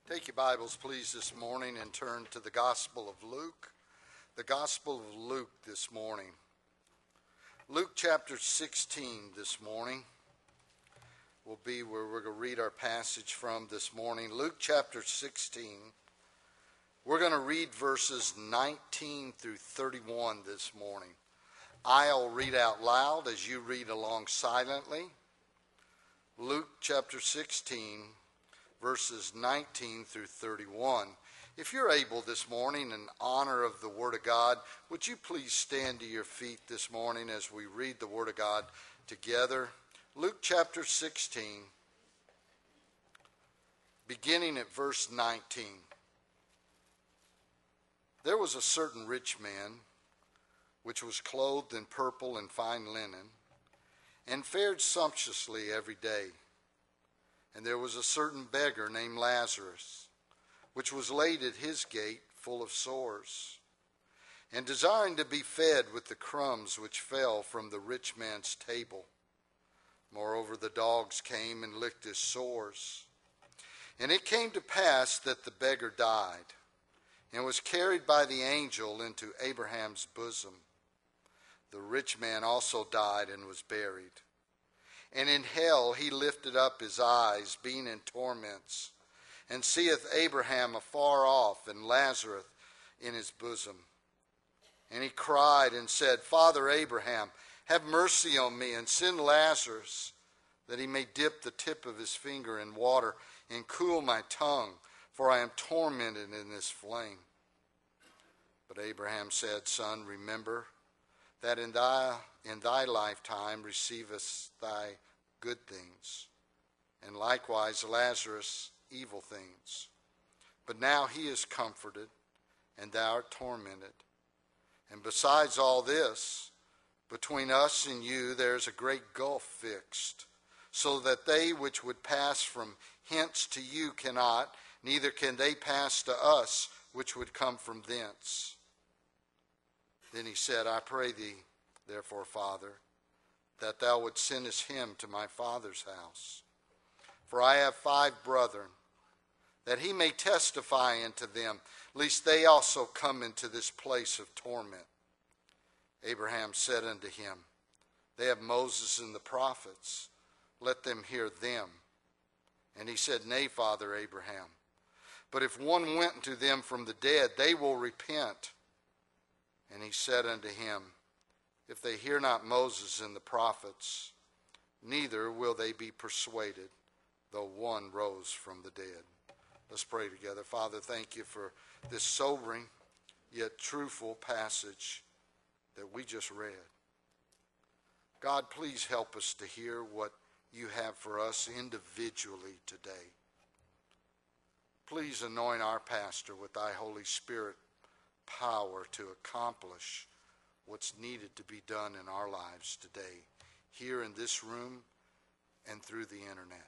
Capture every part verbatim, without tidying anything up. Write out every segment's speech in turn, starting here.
Take your Bibles, please, this morning and turn to the Gospel of Luke. The Gospel of Luke this morning. Luke chapter sixteen this morning will be where we're going to read our passage from this morning. Luke chapter sixteen. We're going to read verses nineteen through thirty-one this morning. I'll read out loud as you read along silently. Luke chapter sixteen. Verses nineteen through thirty-one. If you're able this morning in honor of the Word of God, would you please stand to your feet this morning as we read the Word of God together? Luke chapter sixteen, beginning at verse nineteen. There was a certain rich man, which was clothed in purple and fine linen, and fared sumptuously every day. And there was a certain beggar named Lazarus, which was laid at his gate full of sores, and desiring to be fed with the crumbs which fell from the rich man's table. Moreover, the dogs came and licked his sores. And it came to pass that the beggar died, and was carried by the angel into Abraham's bosom. The rich man also died and was buried. And in hell he lifted up his eyes, being in torments, and seeth Abraham afar off, and Lazarus in his bosom. And he cried and said, Father Abraham, have mercy on me, and send Lazarus, that he may dip the tip of his finger in water, and cool my tongue, for I am tormented in this flame. But Abraham said, Son, remember that in thy in thy lifetime receivest thy good things, and likewise Lazarus evil things. But now he is comforted, and thou art tormented. And besides all this, between us and you there is a great gulf fixed, so that they which would pass from hence to you cannot, neither can they pass to us which would come from thence. Then he said, I pray thee, therefore, Father, that thou wouldst send him to my father's house. For I have five brethren, that he may testify unto them, lest they also come into this place of torment. Abraham said unto him, They have Moses and the prophets, let them hear them. And he said, Nay, Father Abraham, but if one went unto them from the dead, they will repent. And he said unto him, If they hear not Moses and the prophets, neither will they be persuaded, though one rose from the dead. Let's pray together. Father, thank you for this sobering yet truthful passage that we just read. God, please help us to hear what you have for us individually today. Please anoint our pastor with thy Holy Spirit power to accomplish what's needed to be done in our lives today, here in this room and through the internet.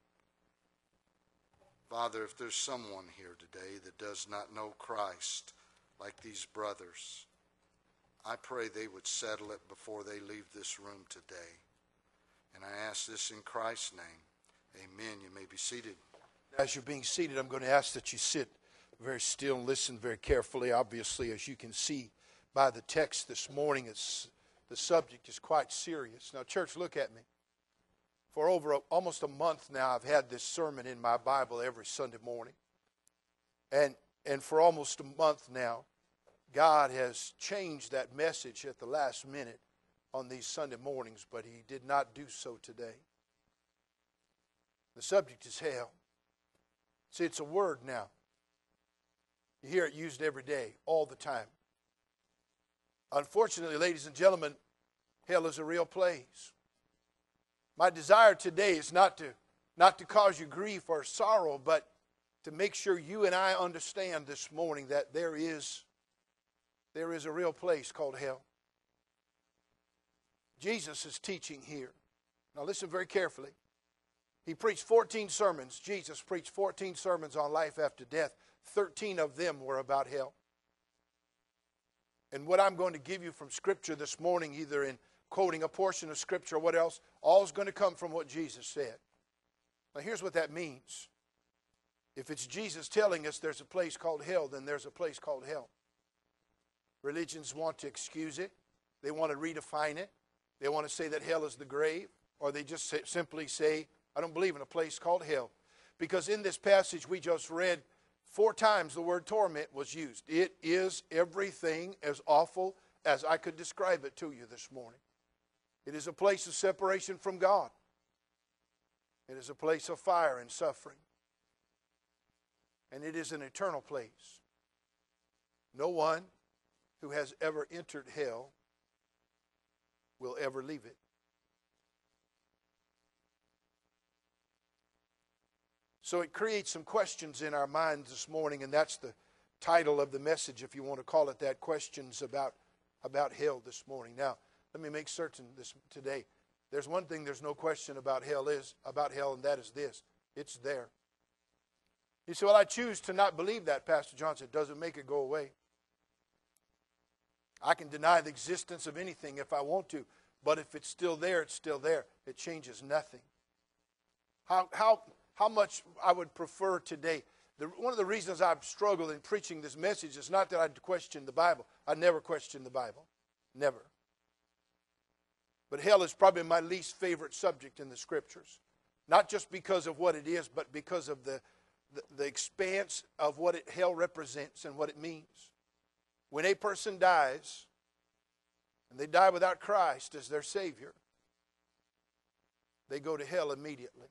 Father, if there's someone here today that does not know Christ like these brothers, I pray they would settle it before they leave this room today. And I ask this in Christ's name. Amen. You may be seated. As you're being seated, I'm going to ask that you sit very still and listen very carefully. Obviously, as you can see by the text this morning, it's, the subject is quite serious. Now, church, look at me. For over a, almost a month now, I've had this sermon in my Bible every Sunday morning. And, and for almost a month now, God has changed that message at the last minute on these Sunday mornings, but he did not do so today. The subject is hell. See, it's a word now. You hear it used every day, all the time. Unfortunately, ladies and gentlemen, hell is a real place. My desire today is not to, not to cause you grief or sorrow, but to make sure you and I understand this morning that there is, there is a real place called hell. Jesus is teaching here. Now listen very carefully. He preached fourteen sermons. Jesus preached fourteen sermons on life after death. thirteen of them were about hell. And what I'm going to give you from Scripture this morning, either in quoting a portion of Scripture or what else, all is going to come from what Jesus said. Now here's what that means. If it's Jesus telling us there's a place called hell, then there's a place called hell. Religions want to excuse it. They want to redefine it. They want to say that hell is the grave. Or they just say, simply say, I don't believe in a place called hell. Because in this passage we just read, four times the word torment was used. It is everything as awful as I could describe it to you this morning. It is a place of separation from God. It is a place of fire and suffering. And it is an eternal place. No one who has ever entered hell will ever leave it. So it creates some questions in our minds this morning, and that's the title of the message, if you want to call it that, questions about, about hell this morning. Now, let me make certain this today. There's one thing there's no question about hell is about hell, and that is this. It's there. You say, well, I choose to not believe that, Pastor Johnson. It doesn't make it go away. I can deny the existence of anything if I want to, but if it's still there, it's still there. It changes nothing. How, how, how much I would prefer today. The, one of the reasons I've struggled in preaching this message is not that I question the Bible. I never question the Bible. Never. But hell is probably my least favorite subject in the Scriptures. Not just because of what it is, but because of the, the, the expanse of what it, hell represents and what it means. When a person dies, and they die without Christ as their Savior, they go to hell immediately.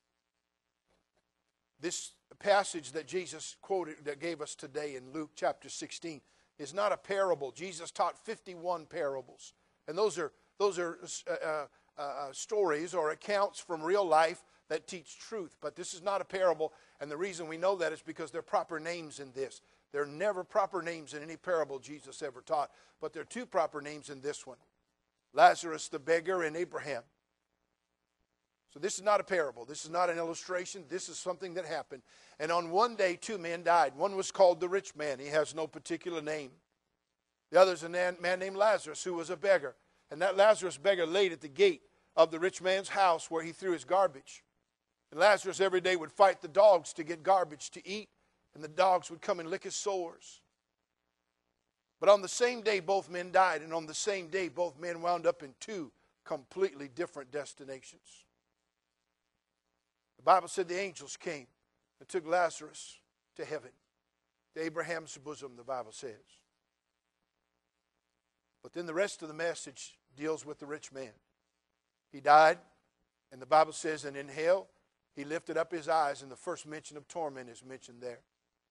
This passage that Jesus quoted, that gave us today in Luke chapter sixteen, is not a parable. Jesus taught fifty-one parables. And those are, those are uh, uh, stories or accounts from real life that teach truth. But this is not a parable. And the reason we know that is because there are proper names in this. There are never proper names in any parable Jesus ever taught. But there are two proper names in this one. Lazarus the beggar and Abraham. So this is not a parable. This is not an illustration. This is something that happened. And on one day, two men died. One was called the rich man. He has no particular name. The other is a man named Lazarus, who was a beggar. And that Lazarus beggar laid at the gate of the rich man's house where he threw his garbage. And Lazarus every day would fight the dogs to get garbage to eat. And the dogs would come and lick his sores. But on the same day, both men died. And on the same day, both men wound up in two completely different destinations. The Bible said the angels came and took Lazarus to heaven, to Abraham's bosom, the Bible says. But then the rest of the message deals with the rich man. He died, and the Bible says, and in hell, he lifted up his eyes, and the first mention of torment is mentioned there.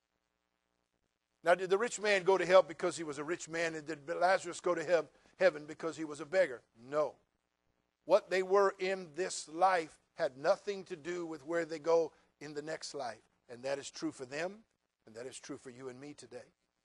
Now, did the rich man go to hell because he was a rich man, and did Lazarus go to heaven because he was a beggar? No. What they were in this life had nothing to do with where they go in the next life. And that is true for them, and that is true for you and me today.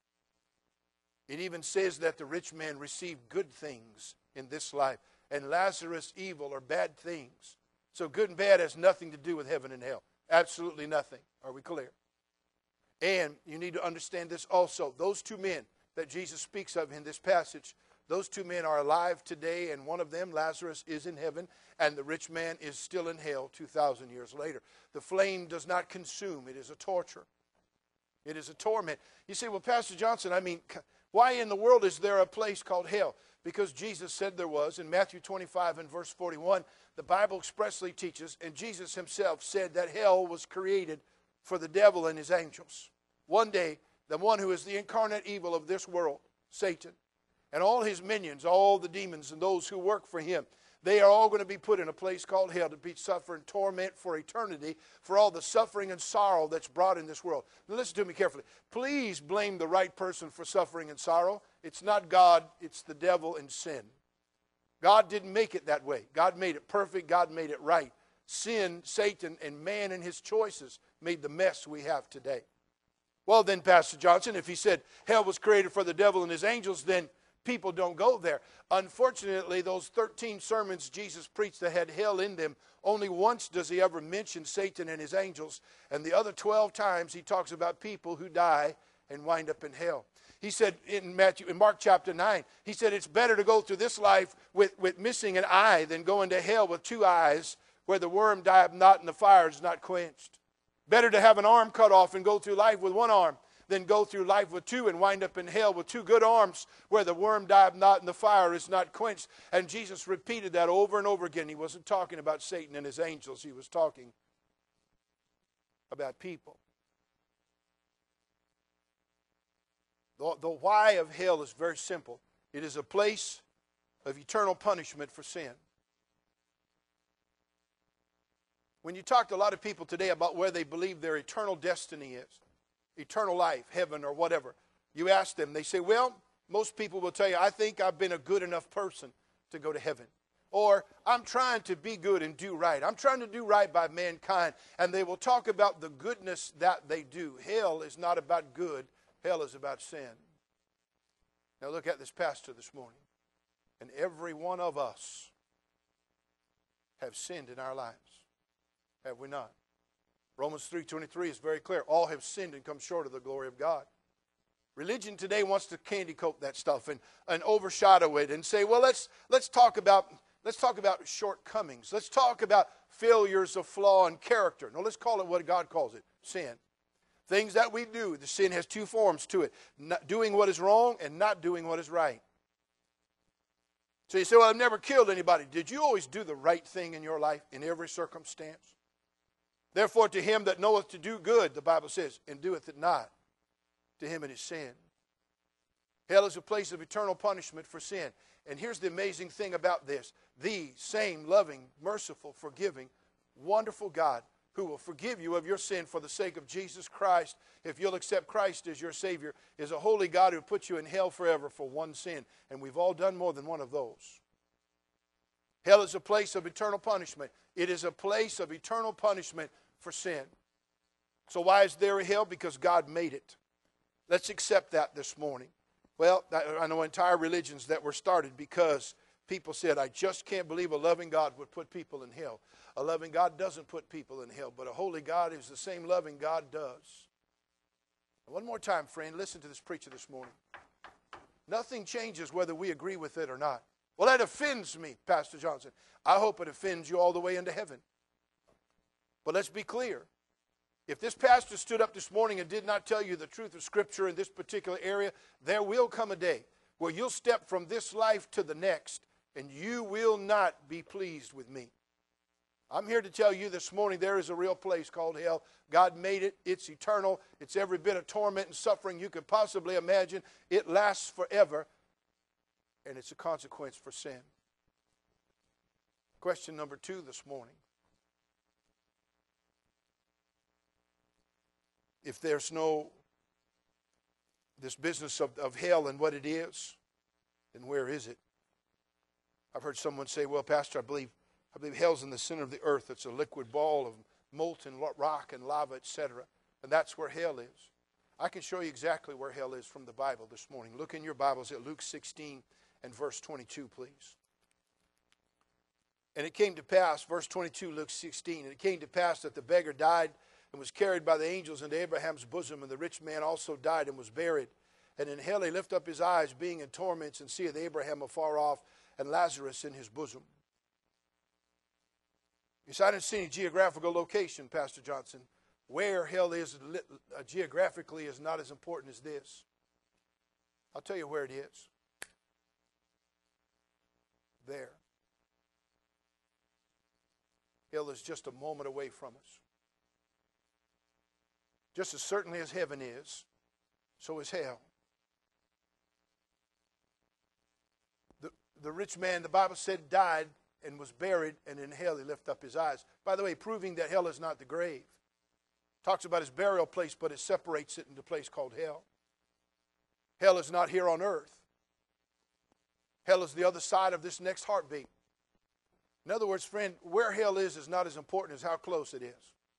It even says that the rich man received good things in this life, and Lazarus evil or bad things. So good and bad has nothing to do with heaven and hell. Absolutely nothing. Are we clear? And you need to understand this also. Those two men that Jesus speaks of in this passage, those two men are alive today, and one of them, Lazarus, is in heaven, and the rich man is still in hell two thousand years later. The flame does not consume. It is a torture. It is a torment. You say, well, Pastor Johnson, I mean, why in the world is there a place called hell? Because Jesus said there was. In Matthew twenty-five and verse forty-one, the Bible expressly teaches, and Jesus himself said that hell was created for the devil and his angels. One day, the one who is the incarnate evil of this world, Satan, and all his minions, all the demons and those who work for him, they are all going to be put in a place called hell to be suffering torment for eternity for all the suffering and sorrow that's brought in this world. Now listen to me carefully. Please blame the right person for suffering and sorrow. It's not God, it's the devil and sin. God didn't make it that way. God made it perfect. God made it right. Sin, Satan, and man and his choices made the mess we have today. Well then, Pastor Johnson, if he said hell was created for the devil and his angels, then people don't go there. Unfortunately, those thirteen sermons Jesus preached that had hell in them, only once does he ever mention Satan and his angels. And the other twelve times he talks about people who die and wind up in hell. He said in Matthew, in Mark chapter nine, he said it's better to go through this life with, with missing an eye than go into hell with two eyes where the worm dieth not and the fire is not quenched. Better to have an arm cut off and go through life with one arm than go through life with two and wind up in hell with two good arms where the worm dieth not and the fire is not quenched. And Jesus repeated that over and over again. He wasn't talking about Satan and his angels. He was talking about people. The, the why of hell is very simple. It is a place of eternal punishment for sin. When you talk to a lot of people today about where they believe their eternal destiny is, eternal life, heaven, or whatever, you ask them, they say, well, most people will tell you, I think I've been a good enough person to go to heaven. Or, I'm trying to be good and do right. I'm trying to do right by mankind. And they will talk about the goodness that they do. Hell is not about good. Hell is about sin. Now look at this pastor this morning. And every one of us have sinned in our lives. Have we not? Romans three twenty-three is very clear. All have sinned and come short of the glory of God. Religion today wants to candy coat that stuff and, and overshadow it and say, well, let's let's talk about let's talk about shortcomings. Let's talk about failures of flaw and character. No, let's call it what God calls it, sin. Things that we do. The sin has two forms to it. Not doing what is wrong and not doing what is right. So you say, well, I've never killed anybody. Did you always do the right thing in your life in every circumstance? Therefore, to him that knoweth to do good, the Bible says, and doeth it not, to him it is sin. Hell is a place of eternal punishment for sin. And here's the amazing thing about this. The same loving, merciful, forgiving, wonderful God who will forgive you of your sin for the sake of Jesus Christ, if you'll accept Christ as your Savior, is a holy God who puts you in hell forever for one sin. And we've all done more than one of those. Hell is a place of eternal punishment. It is a place of eternal punishment for sin. So why is there a hell? Because God made it. Let's accept that this morning. Well, I know entire religions that were started because people said, I just can't believe a loving God would put people in hell. A loving God doesn't put people in hell, but a holy God is the same loving God does. And one more time, friend, listen to this preacher this morning. Nothing changes whether we agree with it or not. Well, that offends me, Pastor Johnson. I hope it offends you all the way into heaven. But let's be clear. If this pastor stood up this morning and did not tell you the truth of Scripture in this particular area, there will come a day where you'll step from this life to the next, and you will not be pleased with me. I'm here to tell you this morning there is a real place called hell. God made it. It's eternal. It's every bit of torment and suffering you could possibly imagine. It lasts forever, and it's a consequence for sin. Question number two this morning. If there's no, this business of, of hell and what it is, then where is it? I've heard someone say, well, Pastor, I believe, I believe hell's in the center of the earth. It's a liquid ball of molten rock and lava, et cetera. And that's where hell is. I can show you exactly where hell is from the Bible this morning. Look in your Bibles at Luke sixteen and verse twenty-two, please. And it came to pass, verse twenty-two, Luke sixteen, and it came to pass that the beggar died and was carried by the angels into Abraham's bosom, and the rich man also died and was buried. And in hell he lifted up his eyes, being in torments, and seeth Abraham afar off, and Lazarus in his bosom. You see, I didn't see any geographical location, Pastor Johnson. Where hell is uh, geographically is not as important as this. I'll tell you where it is. There. Hell is just a moment away from us. Just as certainly as heaven is, so is hell. The, the rich man, the Bible said, died and was buried, and in hell he lifted up his eyes. By the way, proving that hell is not the grave. Talks about his burial place, but it separates it into a place called hell. Hell is not here on earth. Hell is the other side of this next heartbeat. In other words, friend, where hell is is not as important as how close it is.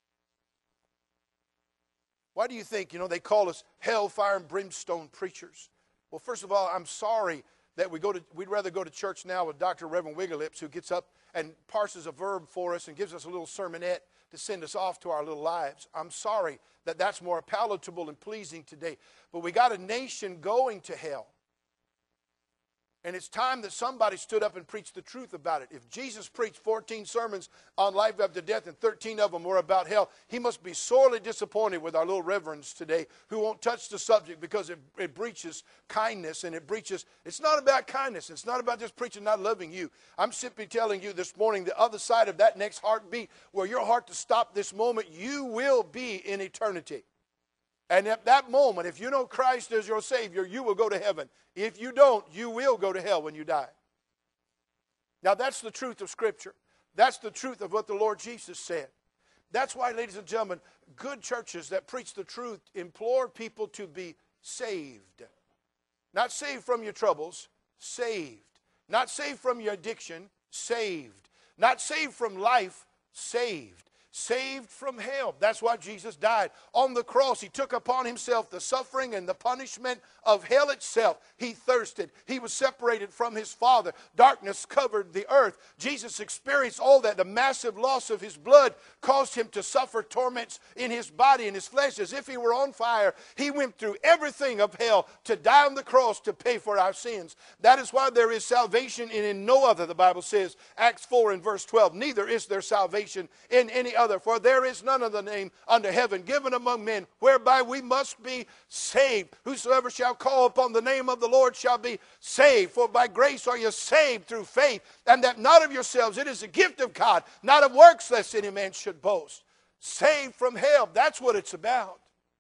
Why do you think, you know, they call us hellfire and brimstone preachers? Well, first of all, I'm sorry that we go to, we'd rather go to church now with Doctor Reverend Wigglelips, who gets up and parses a verb for us and gives us a little sermonette to send us off to our little lives. I'm sorry that that's more palatable and pleasing today. But we got a nation going to hell. And it's time that somebody stood up and preached the truth about it. If Jesus preached fourteen sermons on life after death and thirteen of them were about hell, he must be sorely disappointed with our little reverends today who won't touch the subject because it, it breaches kindness and it breaches. It's not about kindness. It's not about just preaching not loving you. I'm simply telling you this morning the other side of that next heartbeat where your heart to stop this moment, you will be in eternity. And at that moment, if you know Christ as your Savior, you will go to heaven. If you don't, you will go to hell when you die. Now, that's the truth of Scripture. That's the truth of what the Lord Jesus said. That's why, ladies and gentlemen, good churches that preach the truth implore people to be saved. Not saved from your troubles, saved. Not saved from your addiction, saved. Not saved from life, saved. Saved from hell. That's why Jesus died. On the cross, he took upon himself the suffering and the punishment of hell itself. He thirsted. He was separated from his Father. Darkness covered the earth. Jesus experienced all that. The massive loss of his blood caused him to suffer torments in his body and his flesh as if he were on fire. He went through everything of hell to die on the cross to pay for our sins. That is why there is salvation in, in no other, the Bible says, Acts four and verse twelve. Neither is there salvation in any other. For there is none other name under heaven given among men whereby we must be saved. Whosoever shall call upon the name of the Lord shall be saved. For by grace are you saved through faith, and that not of yourselves. It is a gift of God, not of works, lest any man should boast. Saved from hell. That's what it's about.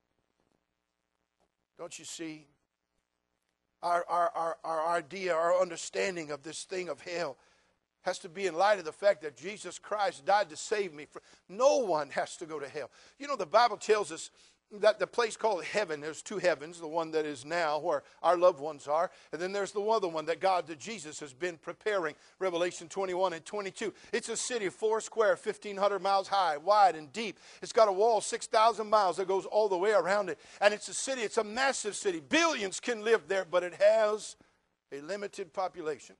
Don't you see? Our, our, our, our idea, our understanding of this thing of hell has to be in light of the fact that Jesus Christ died to save me. No one has to go to hell. You know, the Bible tells us that the place called heaven, there's two heavens, the one that is now where our loved ones are, and then there's the other one that God, that Jesus has been preparing, Revelation twenty-one and twenty-two. It's a city four square, fifteen hundred miles high, wide and deep. It's got a wall six thousand miles that goes all the way around it, and it's a city, it's a massive city. Billions can live there, but it has a limited population.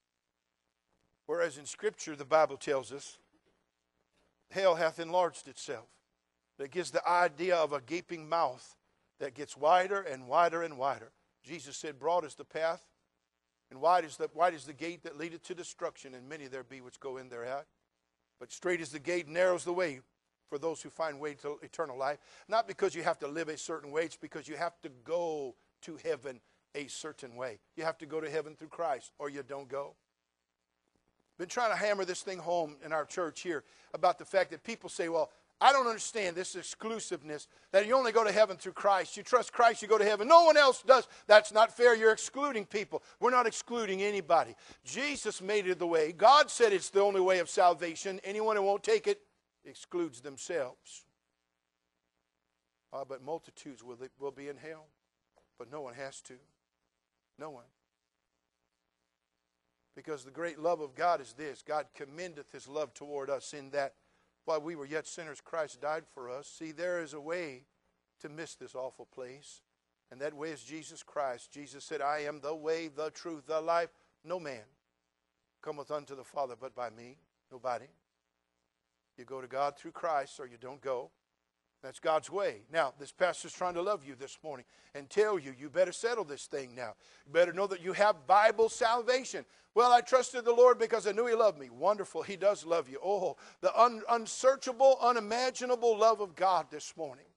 Whereas in Scripture, the Bible tells us, hell hath enlarged itself. That gives the idea of a gaping mouth that gets wider and wider and wider. Jesus said, broad is the path, and wide is the, wide is the gate that leadeth to destruction, and many there be which go in thereat. But straight is the gate, narrow is the way for those who find way to eternal life. Not because you have to live a certain way, it's because you have to go to heaven a certain way. You have to go to heaven through Christ, or you don't go. Been trying to hammer this thing home in our church here about the fact that people say, well, I don't understand this exclusiveness, that you only go to heaven through Christ. You trust Christ, you go to heaven. No one else does. That's not fair. You're excluding people. We're not excluding anybody. Jesus made it the way. God said it's the only way of salvation. Anyone who won't take it excludes themselves. Uh, but multitudes will, will be in hell. But no one has to. No one. Because the great love of God is this. God commendeth his love toward us in that while we were yet sinners, Christ died for us. See, there is a way to miss this awful place. And that way is Jesus Christ. Jesus said, I am the way, the truth, the life. No man cometh unto the Father but by me. Nobody. You go to God through Christ or you don't go. That's God's way. Now, this pastor's trying to love you this morning and tell you, you better settle this thing now. You better know that you have Bible salvation. Well, I trusted the Lord because I knew he loved me. Wonderful. He does love you. Oh, the un- unsearchable, unimaginable love of God this morning.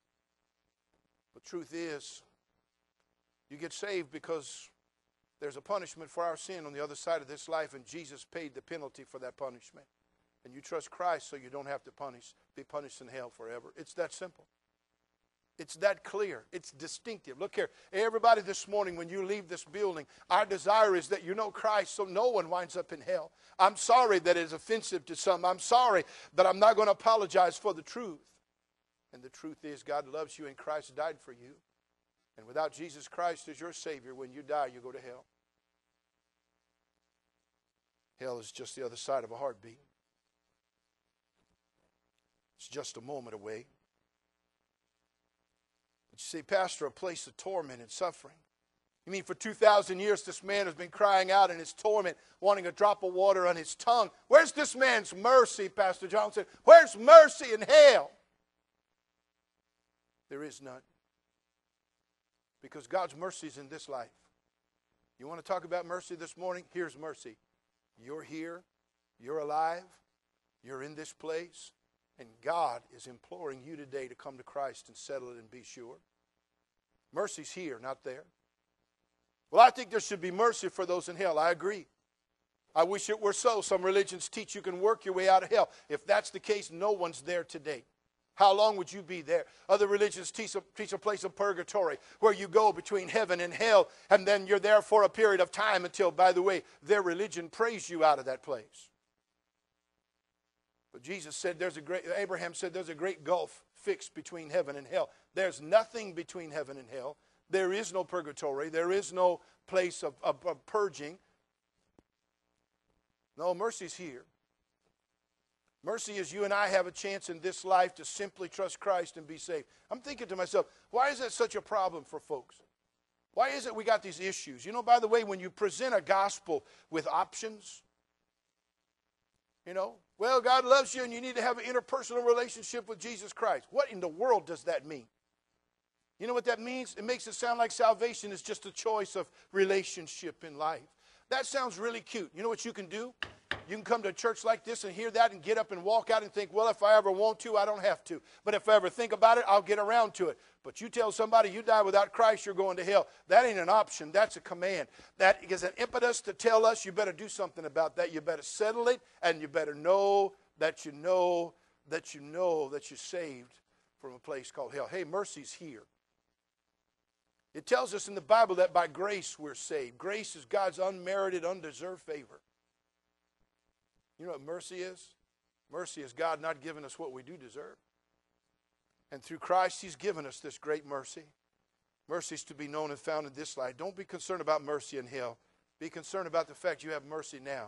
The truth is, you get saved because there's a punishment for our sin on the other side of this life, and Jesus paid the penalty for that punishment. And you trust Christ so you don't have to punish, be punished in hell forever. It's that simple. It's that clear. It's distinctive. Look here, everybody this morning when you leave this building, our desire is that you know Christ so no one winds up in hell. I'm sorry that it is offensive to some. I'm sorry that I'm not going to apologize for the truth. And the truth is God loves you and Christ died for you. And without Jesus Christ as your Savior, when you die, you go to hell. Hell is just the other side of a heartbeat. It's just a moment away. But you say, Pastor, a place of torment and suffering. You mean for two thousand years this man has been crying out in his torment, wanting a drop of water on his tongue. Where's this man's mercy, Pastor Johnson? Where's mercy in hell? There is none. Because God's mercy is in this life. You want to talk about mercy this morning? Here's mercy. You're here. You're alive. You're in this place. And God is imploring you today to come to Christ and settle it and be sure. Mercy's here, not there. Well, I think there should be mercy for those in hell. I agree. I wish it were so. Some religions teach you can work your way out of hell. If that's the case, no one's there today. How long would you be there? Other religions teach a, teach a place of purgatory where you go between heaven and hell, and then you're there for a period of time until, by the way, their religion prays you out of that place. But Jesus said there's a great, Abraham said there's a great gulf fixed between heaven and hell. There's nothing between heaven and hell. There is no purgatory. There is no place of, of, of purging. No, mercy's here. Mercy is you and I have a chance in this life to simply trust Christ and be saved. I'm thinking to myself, why is that such a problem for folks? Why is it we got these issues? You know, by the way, when you present a gospel with options, you know, well, God loves you and you need to have an interpersonal relationship with Jesus Christ. What in the world does that mean? You know what that means? It makes it sound like salvation is just a choice of relationship in life. That sounds really cute. You know what you can do? You can come to a church like this and hear that and get up and walk out and think, well, if I ever want to, I don't have to. But if I ever think about it, I'll get around to it. But you tell somebody you die without Christ, you're going to hell. That ain't an option. That's a command. That is an impetus to tell us you better do something about that. You better settle it, and you better know that you know that you know that you're saved from a place called hell. Hey, mercy's here. It tells us in the Bible that by grace we're saved. Grace is God's unmerited, undeserved favor. You know what mercy is? Mercy is God not giving us what we do deserve. And through Christ, He's given us this great mercy. Mercy is to be known and found in this life. Don't be concerned about mercy in hell. Be concerned about the fact you have mercy now.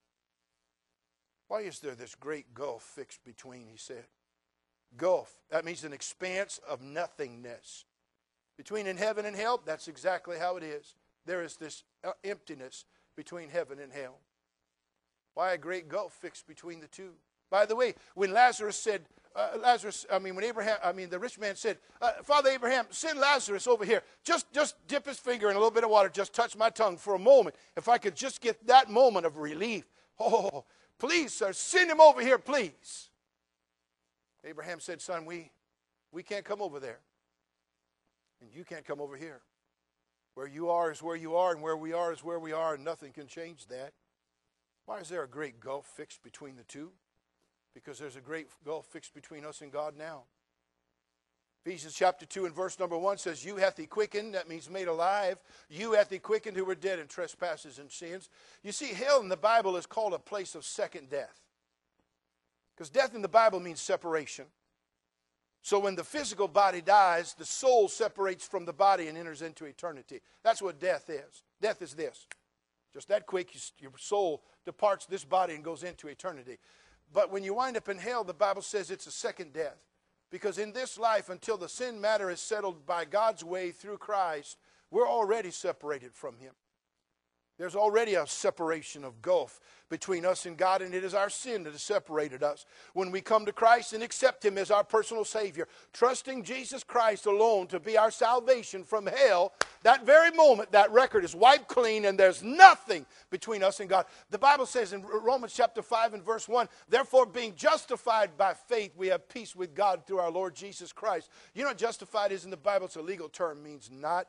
Why is there this great gulf fixed between, he said? Gulf, that means an expanse of nothingness. Between in heaven and hell, that's exactly how it is. There is this emptiness between heaven and hell. Why a great gulf fixed between the two? By the way, when Lazarus said, uh, Lazarus, I mean, when Abraham, I mean, the rich man said, uh, Father Abraham, send Lazarus over here. Just, just dip his finger in a little bit of water. Just touch my tongue for a moment. If I could just get that moment of relief. Oh, please, sir, send him over here, please. Abraham said, son, we, we can't come over there. And you can't come over here. Where you are is where you are, and where we are is where we are, and nothing can change that. Why is there a great gulf fixed between the two? Because there's a great gulf fixed between us and God now. Ephesians chapter two and verse number one says, you hath he quickened, that means made alive. You hath he quickened who were dead in trespasses and sins. You see, hell in the Bible is called a place of second death. Because death in the Bible means separation. So when the physical body dies, the soul separates from the body and enters into eternity. That's what death is. Death is this. Just that quick, your soul departs this body and goes into eternity. But when you wind up in hell, the Bible says it's a second death. Because in this life, until the sin matter is settled by God's way through Christ, we're already separated from Him. There's already a separation of gulf between us and God, and it is our sin that has separated us. When we come to Christ and accept Him as our personal Savior, trusting Jesus Christ alone to be our salvation from hell, that very moment, that record is wiped clean, and there's nothing between us and God. The Bible says in Romans chapter five and verse one, therefore being justified by faith, we have peace with God through our Lord Jesus Christ. You know what justified is in the Bible? It's a legal term, means not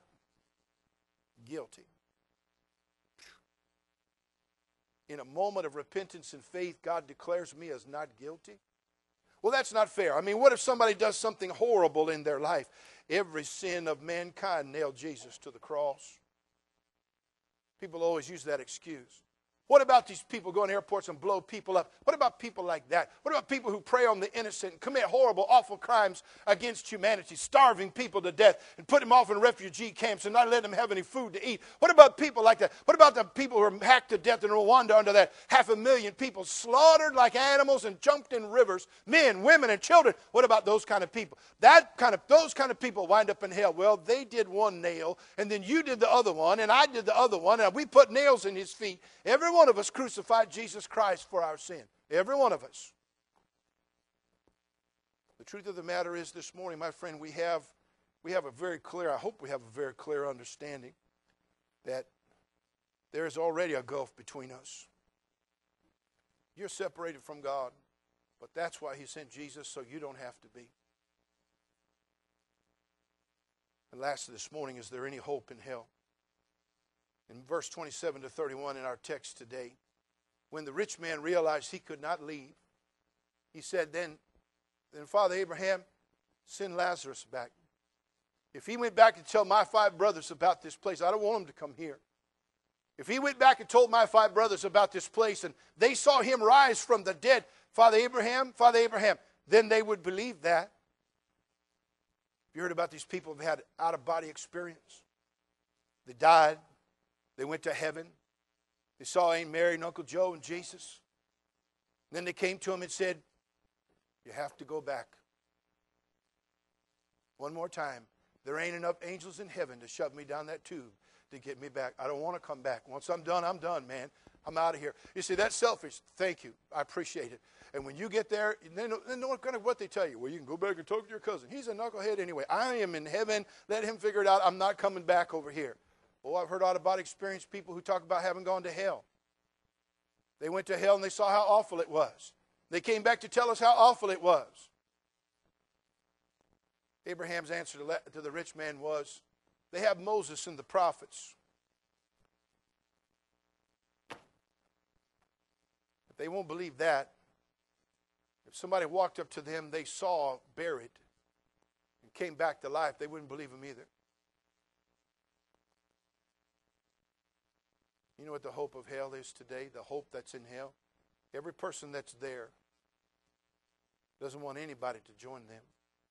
guilty. In a moment of repentance and faith, God declares me as not guilty. Well, that's not fair. I mean, what if somebody does something horrible in their life? Every sin of mankind nailed Jesus to the cross. People always use that excuse. What about these people go in airports and blow people up? What about people like that? What about people who prey on the innocent and commit horrible, awful crimes against humanity, starving people to death and put them off in refugee camps and not letting them have any food to eat? What about people like that? What about the people who are hacked to death in Rwanda under that half a million people slaughtered like animals and jumped in rivers, men, women, and children? What about those kind of people? That kind of, those kind of people wind up in hell. Well, they did one nail, and then you did the other one, and I did the other one, and we put nails in his feet. Everyone One of us crucified Jesus Christ for our sin. Every one of us. The truth of the matter is this morning, my friend, we have, we have a very clear, I hope we have a very clear understanding that there is already a gulf between us. You're separated from God, but that's why he sent Jesus, so you don't have to be. And lastly this morning, is there any hope in hell? In verse twenty-seven to thirty-one in our text today, when the rich man realized he could not leave, he said, then, then Father Abraham, send Lazarus back. If he went back and tell my five brothers about this place, I don't want him to come here. If he went back and told my five brothers about this place and they saw him rise from the dead, Father Abraham, Father Abraham, then they would believe that. You heard about these people who had out-of-body experience. They died. They went to heaven. They saw Aunt Mary and Uncle Joe and Jesus. And then they came to him and said, you have to go back. One more time. There ain't enough angels in heaven to shove me down that tube to get me back. I don't want to come back. Once I'm done, I'm done, man. I'm out of here. You see, that's selfish. Thank you. I appreciate it. And when you get there, then, then kind of what they tell you. Well, you can go back and talk to your cousin. He's a knucklehead anyway. I am in heaven. Let him figure it out. I'm not coming back over here. Oh, I've heard out-of-body experience people who talk about having gone to hell. They went to hell and they saw how awful it was. They came back to tell us how awful it was. Abraham's answer to the rich man was, they have Moses and the prophets. If they won't believe that, if somebody walked up to them they saw buried and came back to life, they wouldn't believe him either. You know what the hope of hell is today? The hope that's in hell? Every person that's there doesn't want anybody to join them.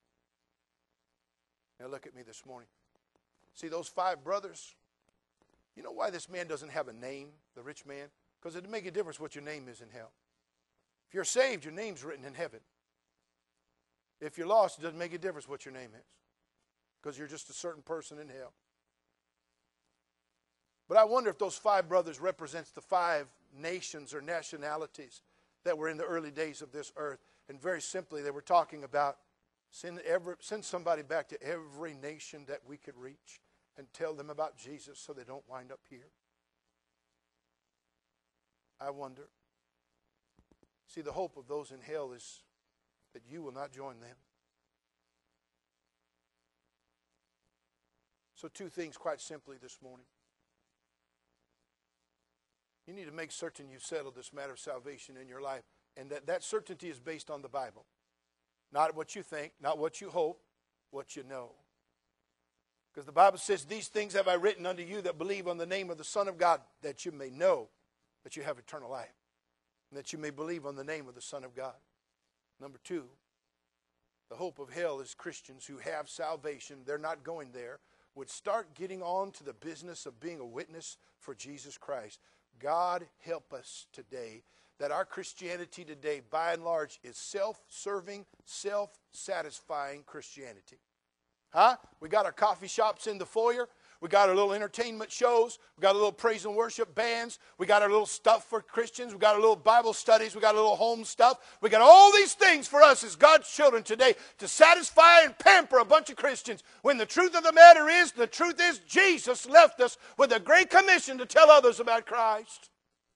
Now look at me this morning. See those five brothers? You know why this man doesn't have a name, the rich man? Because it doesn't make a difference what your name is in hell. If you're saved, your name's written in heaven. If you're lost, it doesn't make a difference what your name is. Because you're just a certain person in hell. But I wonder if those five brothers represents the five nations or nationalities that were in the early days of this earth. And very simply, they were talking about Send, every, send somebody back to every nation that we could reach and tell them about Jesus so they don't wind up here. I wonder. See, the hope of those in hell is that you will not join them. So two things quite simply this morning. You need to make certain you've settled this matter of salvation in your life. And that, that certainty is based on the Bible. Not what you think, not what you hope, what you know. Because the Bible says, these things have I written unto you that believe on the name of the Son of God, that you may know that you have eternal life. And that you may believe on the name of the Son of God. Number two, the hope of hell is Christians who have salvation, they're not going there, would start getting on to the business of being a witness for Jesus Christ. God help us today that our Christianity today, by and large, is self-serving, self-satisfying Christianity. Huh? We got our coffee shops in the foyer. We got our little entertainment shows. We got a little praise and worship bands. We got our little stuff for Christians. We got our little Bible studies. We got a little home stuff. We got all these things for us as God's children today to satisfy and pamper a bunch of Christians. When the truth of the matter is, the truth is Jesus left us with a great commission to tell others about Christ.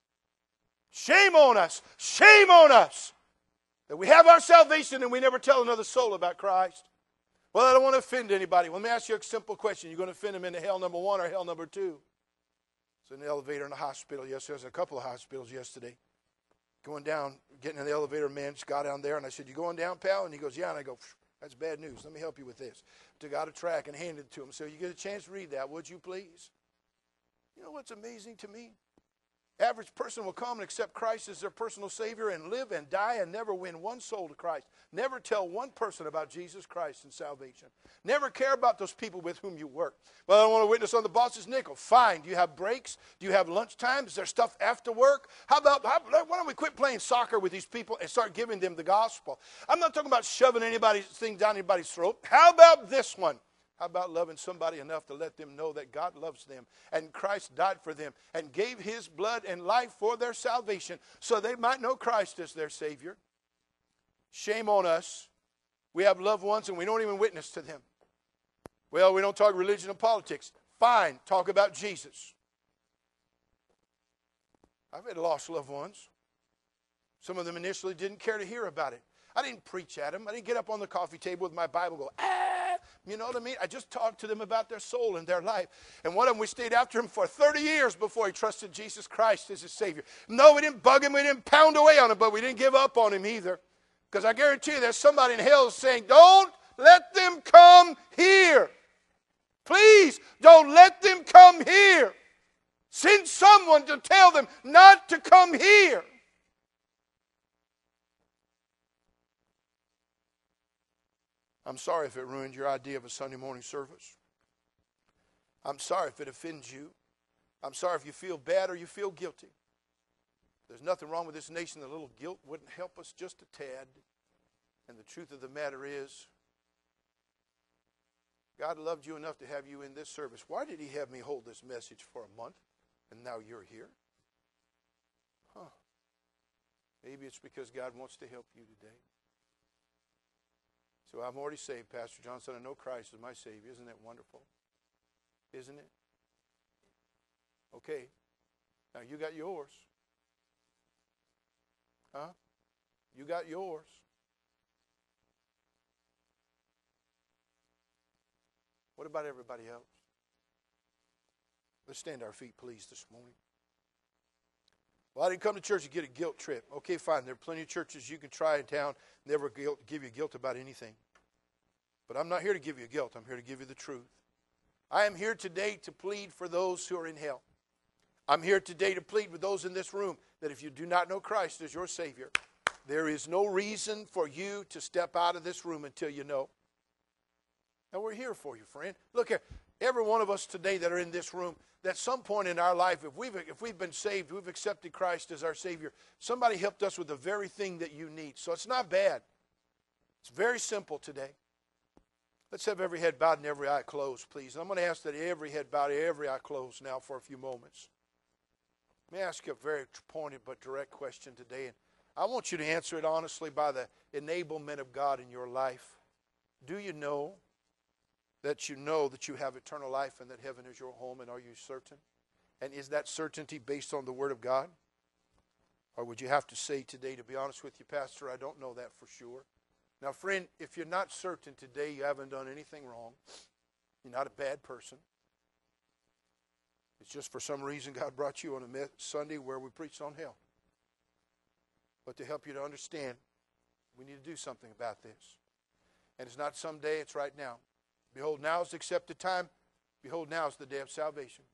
Shame on us. Shame on us that we have our salvation and we never tell another soul about Christ. Well, I don't want to offend anybody. Well, let me ask you a simple question. You're going to offend them into hell number one or hell number two? It's in the elevator in the hospital yesterday. There's a couple of hospitals yesterday. Going down, getting in the elevator, man just got down there, and I said, you going down, pal? And he goes, yeah. And I go, that's bad news. Let me help you with this. Took out a track and handed it to him. So you get a chance to read that, would you please? You know what's amazing to me? Average person will come and accept Christ as their personal Savior and live and die and never win one soul to Christ. Never tell one person about Jesus Christ and salvation. Never care about those people with whom you work. Well, I don't want to witness on the boss's nickel. Fine. Do you have breaks? Do you have lunch time? Is there stuff after work? How about, how, why don't we quit playing soccer with these people and start giving them the gospel? I'm not talking about shoving anybody's thing down anybody's throat. How about this one? How about loving somebody enough to let them know that God loves them and Christ died for them and gave his blood and life for their salvation so they might know Christ as their Savior? Shame on us. We have loved ones and we don't even witness to them. Well, we don't talk religion and politics. Fine, talk about Jesus. I've had lost loved ones. Some of them initially didn't care to hear about it. I didn't preach at them. I didn't get up on the coffee table with my Bible and go, ah, you know what I mean? I just talked to them about their soul and their life. And one of them, we stayed after him for thirty years before he trusted Jesus Christ as his Savior. No, we didn't bug him. We didn't pound away on him, but we didn't give up on him either. Because I guarantee you there's somebody in hell saying, don't let them come here. Please, don't let them come here. Send someone to tell them not to come here. I'm sorry if it ruined your idea of a Sunday morning service. I'm sorry if it offends you. I'm sorry if you feel bad or you feel guilty. There's nothing wrong with this nation. A little guilt wouldn't help us just a tad. And the truth of the matter is, God loved you enough to have you in this service. Why did he have me hold this message for a month and now you're here? Huh. Maybe it's because God wants to help you today. So I'm already saved, Pastor Johnson. I know Christ is my Savior. Isn't that wonderful? Isn't it? Okay. Now you got yours. Huh? You got yours. What about everybody else? Let's stand to our feet, please, this morning. Well, I didn't come to church to get a guilt trip. Okay, fine. There are plenty of churches you can try in town, never guilt, give you guilt about anything. But I'm not here to give you guilt. I'm here to give you the truth. I am here today to plead for those who are in hell. I'm here today to plead with those in this room that if you do not know Christ as your Savior, there is no reason for you to step out of this room until you know. And we're here for you, friend. Look here, every one of us today that are in this room, at some point in our life, if we've, if we've been saved, we've accepted Christ as our Savior, somebody helped us with the very thing that you need. So it's not bad. It's very simple today. Let's have every head bowed and every eye closed, please. And I'm going to ask that every head bowed, every eye closed now for a few moments. Let me ask you a very pointed but direct question today. And I want you to answer it honestly by the enablement of God in your life. Do you know that you know that you have eternal life and that heaven is your home, and are you certain? And is that certainty based on the Word of God? Or would you have to say today, to be honest with you, Pastor, I don't know that for sure. Now, friend, if you're not certain today, you haven't done anything wrong. You're not a bad person. It's just for some reason God brought you on a Sunday where we preached on hell. But to help you to understand, we need to do something about this. And it's not someday, it's right now. Behold, now is the accepted time. Behold, now is the day of salvation.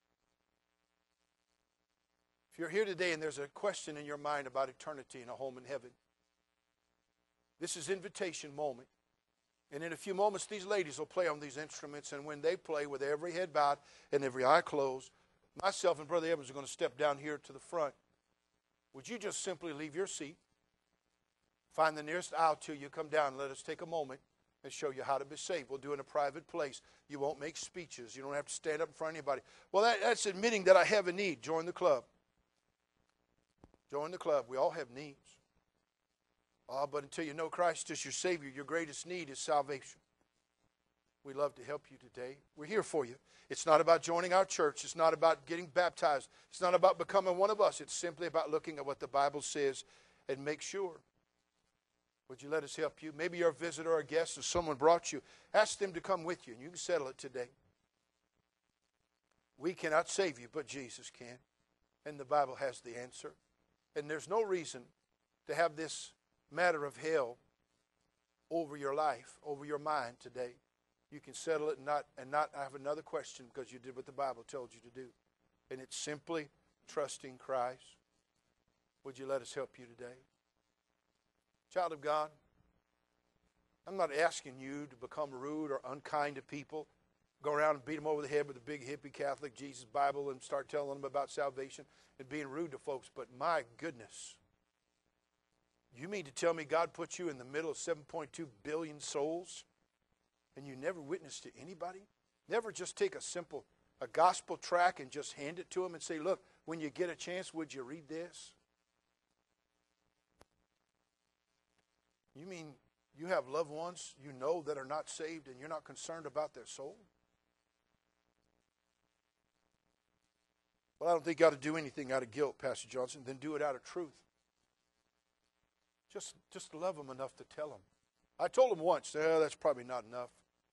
If you're here today and there's a question in your mind about eternity and a home in heaven, this is invitation moment. And in a few moments, these ladies will play on these instruments. And when they play with every head bowed and every eye closed, myself and Brother Evans are going to step down here to the front. Would you just simply leave your seat, find the nearest aisle to you, come down and let us take a moment and show you how to be saved. We'll do it in a private place. You won't make speeches. You don't have to stand up in front of anybody. Well, that, that's admitting that I have a need. Join the club. Join the club. We all have needs. Uh, but until you know Christ as your Savior, your greatest need is salvation. We'd love to help you today. We're here for you. It's not about joining our church. It's not about getting baptized. It's not about becoming one of us. It's simply about looking at what the Bible says and make sure. Would you let us help you? Maybe you're a visitor or a guest and someone brought you. Ask them to come with you and you can settle it today. We cannot save you, but Jesus can. And the Bible has the answer. And there's no reason to have this matter of hell over your life, over your mind today. You can settle it and not, and not have another question because you did what the Bible told you to do. And it's simply trusting Christ. Would you let us help you today? Child of God, I'm not asking you to become rude or unkind to people, go around and beat them over the head with a big hippie Catholic Jesus Bible and start telling them about salvation and being rude to folks. But my goodness, you mean to tell me God put you in the middle of seven point two billion souls and you never witnessed to anybody? Never just take a simple a gospel tract and just hand it to them and say, look, when you get a chance, would you read this? You mean you have loved ones you know that are not saved and you're not concerned about their soul? Well, I don't think you ought to do anything out of guilt, Pastor Johnson. Then do it out of truth. Just, just love them enough to tell them. I told them once, oh, that's probably not enough.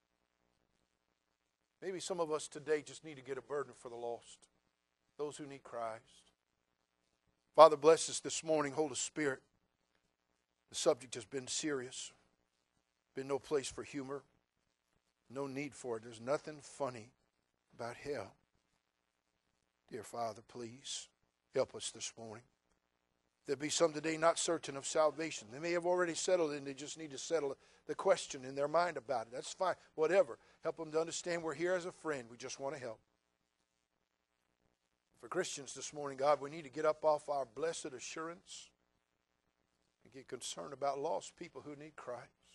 Maybe some of us today just need to get a burden for the lost, those who need Christ. Father, bless us this morning. Holy Spirit, the subject has been serious. Been no place for humor. No need for it. There's nothing funny about hell. Dear Father, please help us this morning. There'll be some today not certain of salvation. They may have already settled it and they just need to settle the question in their mind about it. That's fine. Whatever. Help them to understand we're here as a friend. We just want to help. For Christians this morning, God, we need to get up off our blessed assurance and get concerned about lost people who need Christ.